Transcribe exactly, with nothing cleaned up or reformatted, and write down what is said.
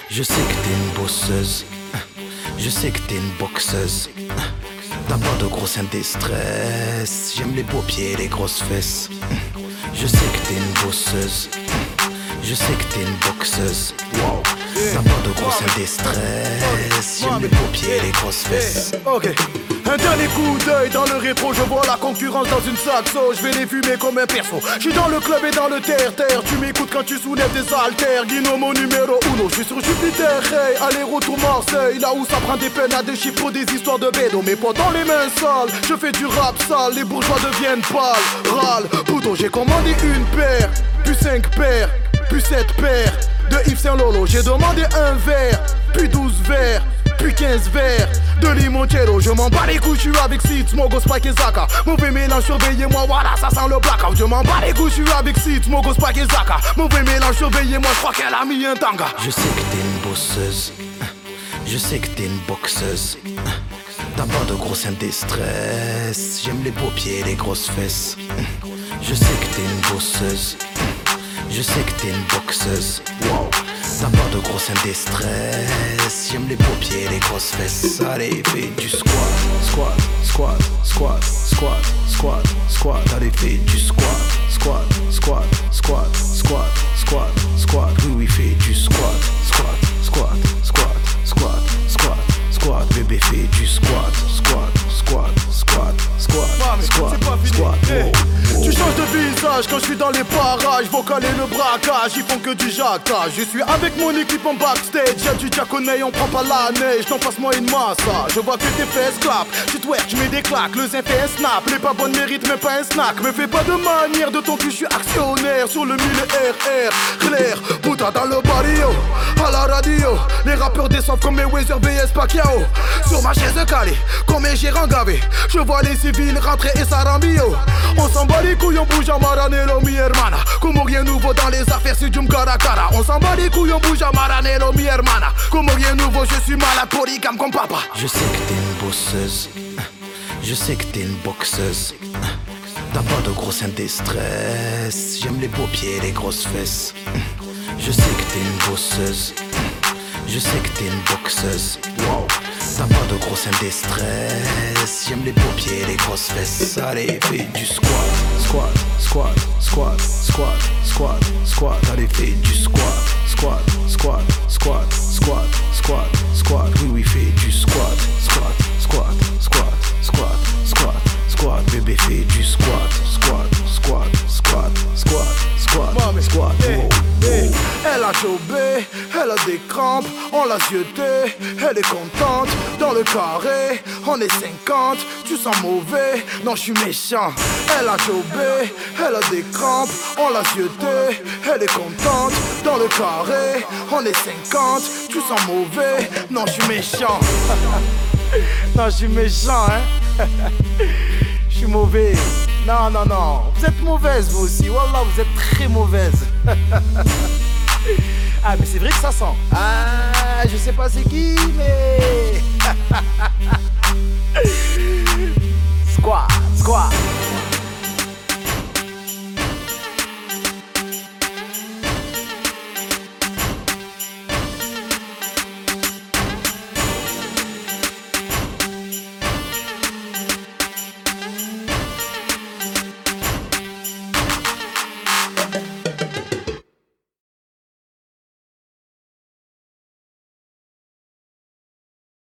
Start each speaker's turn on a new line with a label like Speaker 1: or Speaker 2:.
Speaker 1: Je sais que t'es une bosseuse, je sais que t'es une boxeuse. T'as pas de gros seins des stress, j'aime les beaux pieds et les grosses fesses. Je sais que t'es une bosseuse, je sais que t'es une boxeuse. Wow. T'as pas de gros seins des stress, j'aime les beaux pieds et les grosses fesses.
Speaker 2: Ok. Un dernier coup d'œil dans le rétro, je vois la concurrence dans une saxo. Je vais les fumer comme un perso. Je suis dans le club et dans le terre-terre. Tu m'écoutes quand tu soulèves des haltères. Guino mon numéro uno, je suis sur Jupiter. Hey, aller-retour Marseille, là où ça prend des peines à des chiffres pour des histoires de bédo. Mais pas dans les mains sales, je fais du rap sale. Les bourgeois deviennent pâles, râle. Pouton, j'ai commandé une paire, puis cinq paires, puis sept paires de Yves Saint Lolo. J'ai demandé un verre, puis douze verres, puis quinze verres de limoncello. Je m'en bats les couilles, je suis avec Sid, Smogo, Spike et Zaka. Mauvais mélange, surveillez-moi, voilà, ça sent le blackout. Je m'en bats les couilles, je suis avec Sid, Smogo, Spike et Zaka. Mauvais mélange, surveillez-moi, je crois qu'elle a mis un tanga.
Speaker 1: Je sais que t'es une bosseuse, je sais que t'es une boxeuse. T'as pas de gros seins des stress, j'aime les beaux pieds et les grosses fesses. Je sais que t'es une bosseuse, je sais que t'es une boxeuse. Wow. T'as pas de gros seins des stress, j'aime les beaux pieds et les grosses fesses. Allez, fais du squat, squat, squat, squat, squat, squat, squat. Allez, fais du squat, squat, squat, squat, squat, squat, squat. Oui, oui, fais du squat, squat, squat, squat, squat, squat, squat. Bébé, fais du squat, squat, squat, squat, squat, squat, squat.
Speaker 2: Tu changes de visage quand je suis dans les parages. Vocal et le braquage, ils font que du jactage. Je suis avec mon équipe en backstage. Y'a du diaconé, on prend pas la neige. T'en passe-moi une massage. Je vois que tes fesses clap. Tu twerk, je mets des claques. Le zin fait un snap. Les pas bonnes méritent même pas un snack. Me fais pas de manière de ton cul, je suis actionnaire. Sur le mille R R, clair. Puta dans le barrio, à la radio. Les rappeurs descendent comme mes Weezer V S Pacquiao. Sur ma chaise calée, comme un gérant gavé. Je vois les civils rentrer et Sarambio. On s'en bat les couilles, on bouge à Maranello, mi hermana. Comme rien nouveau dans les affaires, c'est du cara cara. On s'en bat les couilles, on bouge à Maranello, mi hermana. Comme rien nouveau, je suis malade, polygame comme papa.
Speaker 1: Je sais que t'es une bosseuse, je sais que t'es une boxeuse. T'as pas de gros seins des stress, j'aime les beaux pieds et les grosses fesses. Je sais que t'es une bosseuse, je sais que t'es une boxeuse. Wow. T'as pas de gros seins des stress, j'aime les beaux pieds et les grosses fesses. Allez, fais du squat, squat, squat, squat, squat, squat, squat. Allez, fais du squat, squat, squat, squat, squat, squat, squat. Oui, oui, fais du squat, squat, squat, squat, squat, squat, squat. Bébé, fais du squat, squat, squat, squat, squat, squat, squat.
Speaker 2: Hey, hey. Elle a jobé, elle a des crampes, on l'a zioté, elle est contente, dans le carré, on est cinquante, tu sens mauvais, non je suis méchant. Elle a jobé, elle a des crampes, on l'a zioté, elle est contente, dans le carré, on est cinquante, tu sens mauvais, non je suis méchant. Non je suis méchant hein. Je suis mauvais. Non, non, non. Vous êtes mauvaise, vous aussi. Wallah, vous êtes très mauvaise. Ah, mais c'est vrai que ça sent. Ah, je sais pas c'est qui, mais. Squat, squat.